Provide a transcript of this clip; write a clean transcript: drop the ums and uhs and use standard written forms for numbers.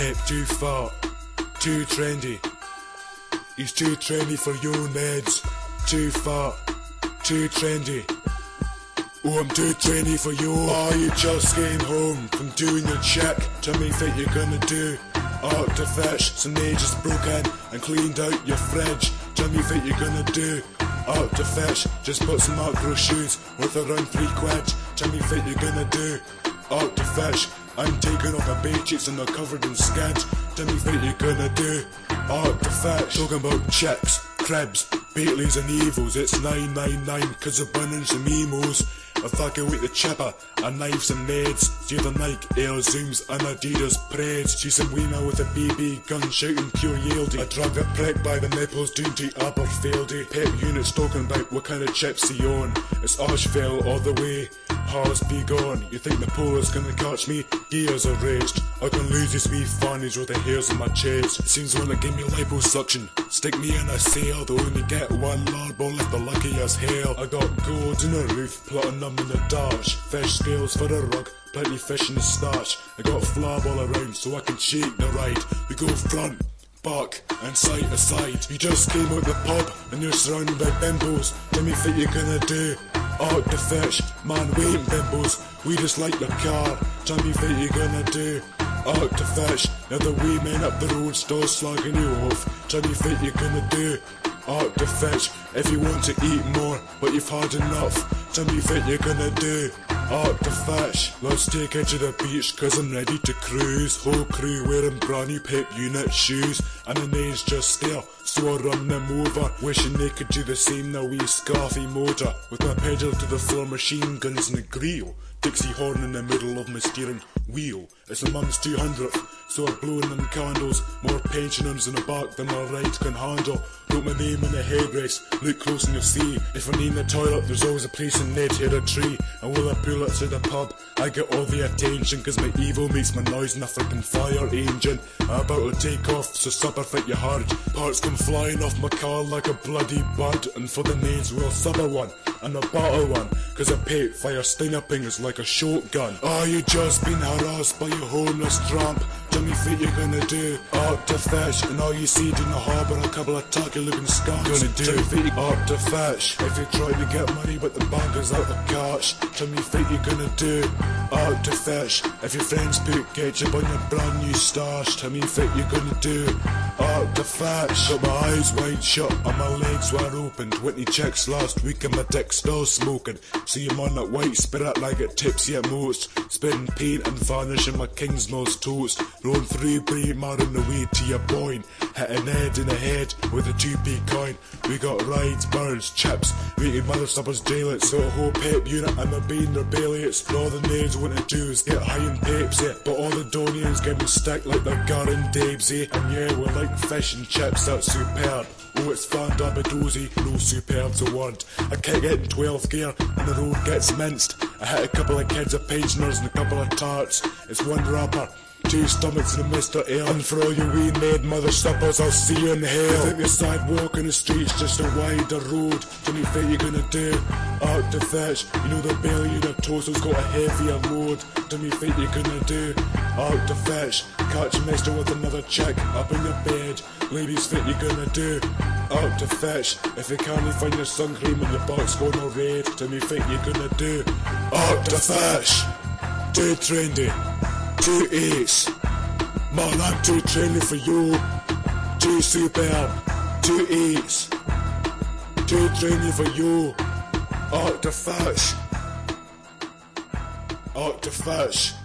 hip, too fat, too trendy. He's too trendy for you, Neds. Too fat, too trendy. Oh, I'm too trendy for you. Oh, you just came home from doing your check. Tell me what you're gonna do. Out to fetch, some neighbours broke in and cleaned out your fridge. Tell me what you're gonna do. Out to fetch, just bought some macro shoes worth around £3. Tell me what you're gonna do. Out to fetch, I'm taking off my bay cheeks and they're covered in skins. Tell me what you're gonna do. Out to fetch, talking about chicks, cribs, Baileys and Evils. It's 999 cause they're burning some emos. If I can wait the chipper, I knife some Neds. See the Nike Air Zooms and Adidas Preds. See some wee with a BB gun shouting pure yieldy. I drag a prick by the nipples down to Aberfeldy. Pep units talking about what kind of chips he on. It's Ashville all the way, Hearts be gone. You think the polo's gonna catch me? Gears are raised. I can lose these wee fannies with the hairs on my chest. It seems when they give me liposuction, stick me in a sail. They only get one larball if they're lucky as hell. I got gold in the roof, plotting them in the dash. Fish scales for a rug, plenty fish in the stash. I got flab all around so I can shake the ride. We go front, back and side to side. You just came out the pub and you're surrounded by bimbos. Tell me what you're gonna do. Out to fish, man we ain't bimbos, we just like your car. Tell me what you're gonna do. Out to fish, now the wee men up the road still slagging you off. Tell me what you're gonna do. Out to fish, if you want to eat more, but you've had enough. Tell me what you're gonna do. Out to fish, let's take it to the beach cause I'm ready to cruise. Whole crew wearing brand new Pep unit shoes, and the names just there, so I run them over. Wishing they could do the same now we scarfy motor. With my pedal to the floor, machine guns in the grill. Dixie horn in the middle of my steering wheel. It's a mum's 200th, so I'm blowing them candles. More pensioners in the back than my ride can handle. Wrote my name in the headrest, look close and you'll see. If I need the toilet, there's always a place in Ned Head a tree. And when I pull it to the pub, I get all the attention, cause my evil makes my noise in a freaking fire engine. I'm about to take off, so supper fit you hard. Parts come flying off my car like a bloody bud. And for the names we'll supper one, and a battle one, cause a pet fire stinger ping is like a shotgun. Oh, you just been harassed by your homeless tramp. Tell me what you're gonna do. Out to fish, and all you see in the harbour a couple of tacky looking scums. Gonna do. Tell me what out to fish. If you try to get money but the bank is out of cash. Tell me what you're gonna do. Out to fish. If your friends put ketchup on your brand new stash. Tell me what you're gonna do. Out to fish. Got my eyes wide shut and my legs wide open. 20 checks last week and my dick still smoking. See I'm on that white spirit like it tipsy at most. Spitting paint and varnishing my Kingsmills toast. Rolling through Braemar on the way to your point. Hitting head in the head with a 2p coin. We got rides, birds, chips, rated mother suppers daylight. So a whole Pep unit and my bean their Bailey's. All the nades want to do is get high in Pepsi, but all the Donians get me stacked like they're Garen Debsy. And yeah, we're like fish and chips, that's superb. Oh, it's Fandabidozy, no superb's a word. I kick it in 12th gear and the road gets minced. I hit a couple of kids of pensioners and a couple of tarts. It's one rapper, 2 stomachs and a Mr. Air. And for all you wee made mother suppers, I'll see you in hell. You think the sidewalk in the street's just a wider road? Tell me what you gonna do. Out to fish, you know the belly in the torso's got a heavier load. Tell me what you gonna do. Out to fish, catch a mister with another chick up in your bed. Ladies, what you gonna do. Out to fish, if you can't find your sun cream and your box going all red. Tell me what you gonna do. Out to fish, too trendy, too ace. Man, I'm too trendy for you. Too superb, too ace. Too trendy for you. Out to fish. Out to fish.